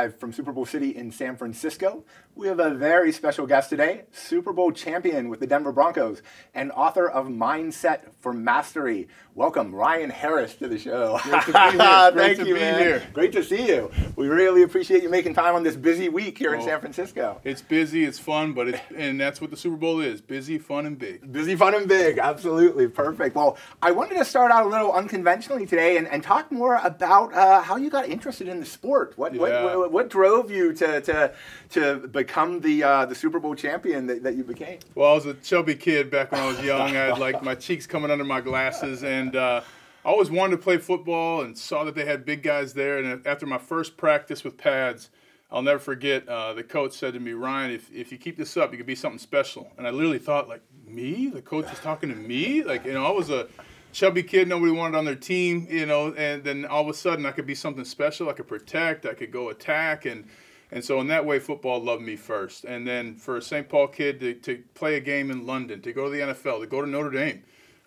live from Super Bowl City in San Francisco. We have a very special guest today, Super Bowl champion with the Denver Broncos and author of Mindset for Mastery. Welcome, Ryan Harris, to the show. Great to be here. Great to be here. Great to see you. We really appreciate you making time on this busy week here in San Francisco. It's busy, it's fun, and that's what the Super Bowl is: busy, fun, and big. Busy, fun, and big. Absolutely perfect. Well, I wanted to start out a little unconventionally today and talk more about how you got interested in the sport. What drove you to become the Super Bowl champion that you became? Well, I was a chubby kid back when I was young. I had like my cheeks coming under my glasses, and I always wanted to play football and saw that they had big guys there. And after my first practice with pads, I'll never forget, the coach said to me, "Ryan, if you keep this up, you could be something special." And I literally thought, like, me? The coach is talking to me? Like, I was a chubby kid, nobody wanted on their team, and then all of a sudden I could be something special. I could protect, I could go attack, and so in that way, football loved me first. And then for a St. Paul kid to play a game in London, to go to the NFL, to go to Notre Dame,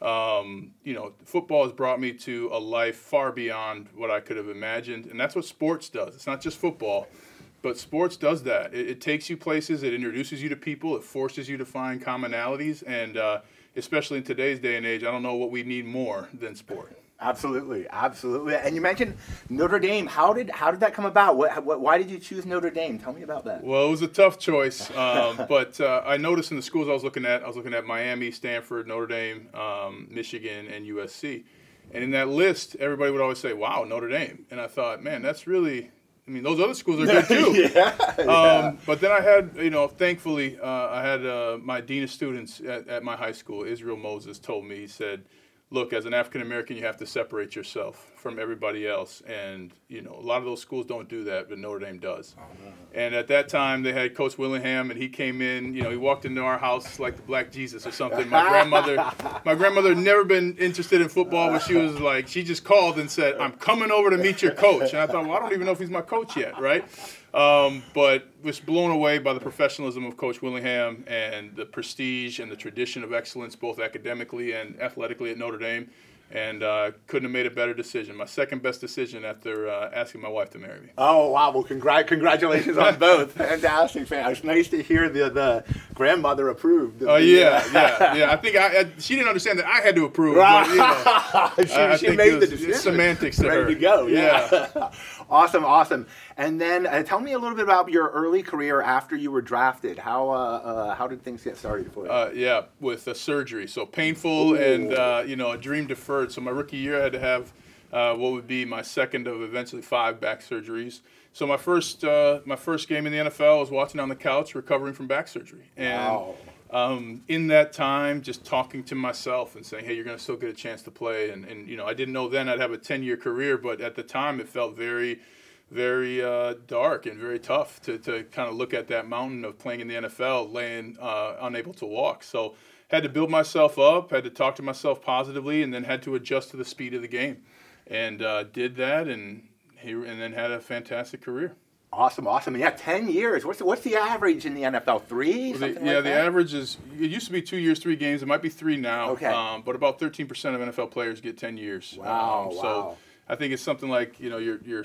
football has brought me to a life far beyond what I could have imagined. And that's what sports does. It's not just football, but sports does that. It takes you places, it introduces you to people, it forces you to find commonalities, and especially in today's day and age, I don't know what we need more than sport. Absolutely. And you mentioned Notre Dame. How did that come about? Why did you choose Notre Dame? Tell me about that. Well, it was a tough choice, but I noticed in the schools I was looking at Miami, Stanford, Notre Dame, Michigan, and USC. And in that list, everybody would always say, "Wow, Notre Dame." And I thought, man, that's really, those other schools are good too. Yeah. But then I had, thankfully, I had my dean of students at my high school, Israel Moses, told me, he said, "Look, as an African American, you have to separate yourself from everybody else." And, a lot of those schools don't do that, but Notre Dame does. And at that time, they had Coach Willingham, and he came in, he walked into our house like the Black Jesus or something. My grandmother had never been interested in football, but she just called and said, "I'm coming over to meet your coach." And I thought, well, I don't even know if he's my coach yet, right? But was blown away by the professionalism of Coach Willingham and the prestige and the tradition of excellence, both academically and athletically at Notre Dame. And couldn't have made a better decision. My second best decision after asking my wife to marry me. Oh, wow. Well, congratulations on both. Fantastic. It's nice to hear the grandmother approved. Yeah. I think she didn't understand that I had to approve. But, she made the decision. Semantics to her. Ready to go. Yeah. Awesome. And then tell me a little bit about your early career after you were drafted. How did things get started for you? With a surgery. So painful. Ooh. And, a dream deferred. So my rookie year I had to have what would be my second of eventually 5 back surgeries. So my first game in the NFL I was watching on the couch recovering from back surgery. And in that time, just talking to myself and saying, hey, you're going to still get a chance to play. And I didn't know then I'd have a 10-year career, but at the time it felt very, very dark and very tough to kind of look at that mountain of playing in the NFL, laying unable to walk. So had to build myself up, had to talk to myself positively, and then had to adjust to the speed of the game. And did that and then had a fantastic career. Awesome. Yeah, 10 years. What's the average in the NFL? 3? The average is, it used to be 2 years, 3 games. It might be 3 now. Okay. But about 13% of NFL players get 10 years. Wow. So I think it's something like, your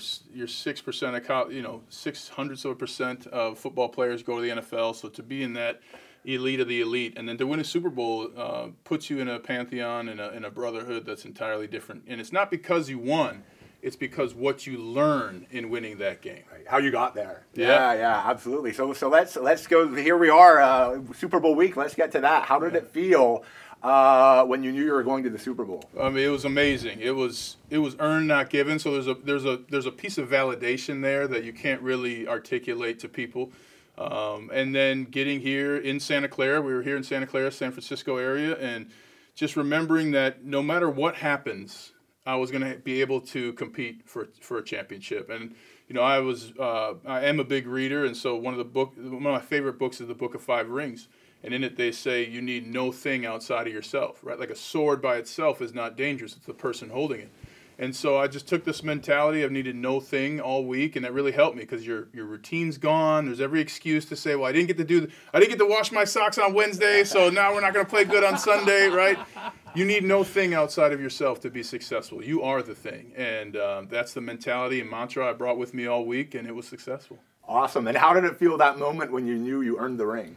6% of 0.06% of football players go to the NFL. So to be in that elite of the elite, and then to win a Super Bowl puts you in a pantheon, in a brotherhood that's entirely different. And it's not because you won. It's because what you learn in winning that game. Right. How you got there. Yeah, absolutely. So let's go. Here we are, Super Bowl week. Let's get to that. How did it feel when you knew you were going to the Super Bowl? It was amazing. It was earned, not given. So there's a piece of validation there that you can't really articulate to people. And then getting here in Santa Clara, we were here in Santa Clara, San Francisco area, and just remembering that no matter what happens, I was going to be able to compete for a championship. And I am a big reader, and so one of my favorite books is the Book of 5 Rings. And in it they say you need no thing outside of yourself, right? Like a sword by itself is not dangerous; it's the person holding it. And so I just took this mentality of needed no thing all week, and that really helped me because your routine's gone. There's every excuse to say, well, I didn't get to wash my socks on Wednesday, so now we're not going to play good on Sunday, right? You need no thing outside of yourself to be successful. You are the thing. And that's the mentality and mantra I brought with me all week, and it was successful. Awesome. And how did it feel that moment when you knew you earned the ring?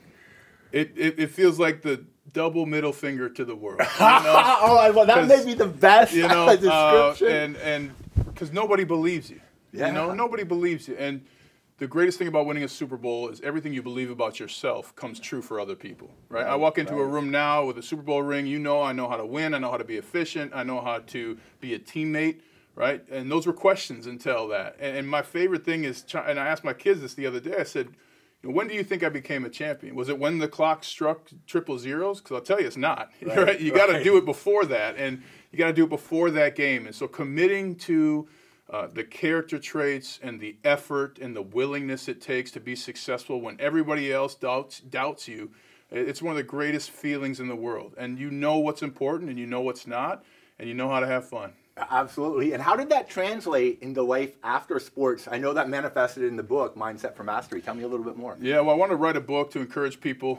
It feels like the double middle finger to the world. Well, that may be the best description. And because nobody believes you. Yeah. Nobody believes you. And the greatest thing about winning a Super Bowl is everything you believe about yourself comes true for other people, right? I walk into a room now with a Super Bowl ring. I know how to win. I know how to be efficient. I know how to be a teammate, right? And those were questions until that. And my favorite thing is, and I asked my kids this the other day, I said, when do you think I became a champion? Was it when the clock struck triple zeros? Because I'll tell you, it's not. Right? You got to do it before that, and you got to do it before that game. And so committing to the character traits and the effort and the willingness it takes to be successful when everybody else doubts you, it's one of the greatest feelings in the world. And you know what's important and you know what's not, and you know how to have fun. Absolutely. And how did that translate into life after sports? I know that manifested in the book, Mindset for Mastery. Tell me a little bit more. Yeah, well, I want to write a book to encourage people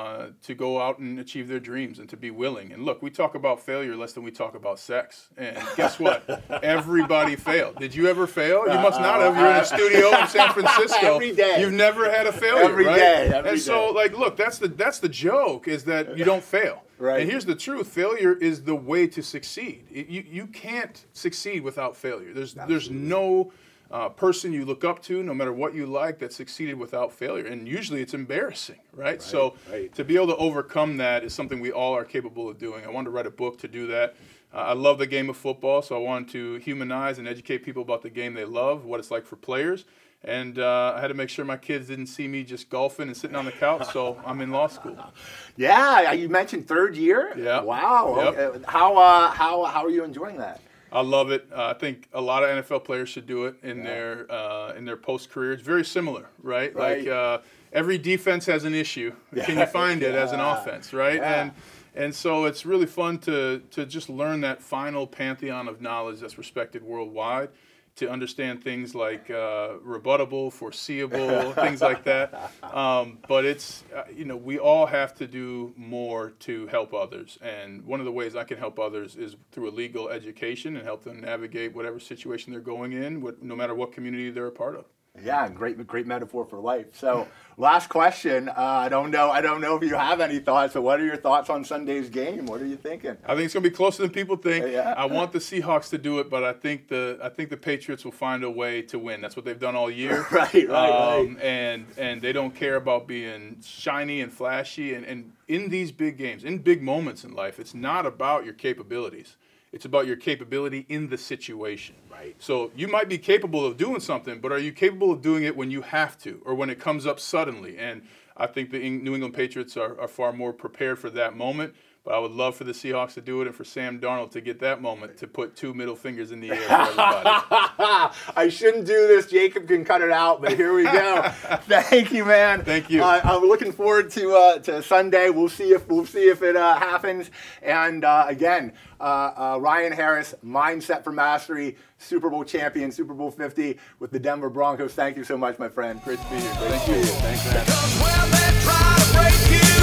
to go out and achieve their dreams and to be willing. And look, we talk about failure less than we talk about sex. And guess what? Everybody failed. Did you ever fail? You must not have. You're in a studio in San Francisco. Every day. You've never had a failure, Every right? day. So, look, that's the joke, is that you don't fail. Right. And here's the truth: failure is the way to succeed. You can't succeed without failure. There's no person you look up to, no matter what you like, that succeeded without failure. And usually it's embarrassing, right? So to be able to overcome that is something we all are capable of doing. I wanted to write a book to do that. I love the game of football, so I wanted to humanize and educate people about the game they love, what it's like for players. And I had to make sure my kids didn't see me just golfing and sitting on the couch, so I'm in law school. Yeah, you mentioned third year? Yeah. Wow. Yep. Okay. How are you enjoying that? I love it. I think a lot of NFL players should do it in their post career. It's very similar, right? Like every defense has an issue. Can you find it as an offense, right? Yeah. And so it's really fun to just learn that final pantheon of knowledge that's respected worldwide, to understand things like rebuttable, foreseeable, things like that. But it's, we all have to do more to help others. And one of the ways I can help others is through a legal education and help them navigate whatever situation they're going in, no matter what community they're a part of. Yeah, great metaphor for life. So, last question. I don't know if you have any thoughts, but what are your thoughts on Sunday's game? What are you thinking? I think it's going to be closer than people think. Yeah. I want the Seahawks to do it, but I think the Patriots will find a way to win. That's what they've done all year. Right. And they don't care about being shiny and flashy. And in these big games, in big moments in life, it's not about your capabilities. It's about your capability in the situation. Right. So you might be capable of doing something, but are you capable of doing it when you have to or when it comes up suddenly? And I think the New England Patriots are far more prepared for that moment. But I would love for the Seahawks to do it and for Sam Darnold to get that moment to put two middle fingers in the air for everybody. I shouldn't do this. Jacob can cut it out, but here we go. Thank you, man. Thank you. I'm looking forward to Sunday. We'll see if it happens. And again, Ryan Harris, Mindset for Mastery, Super Bowl champion, Super Bowl 50 with the Denver Broncos. Thank you so much, my friend. Great to be here. Thank you. Thanks, man. Because when they try to break you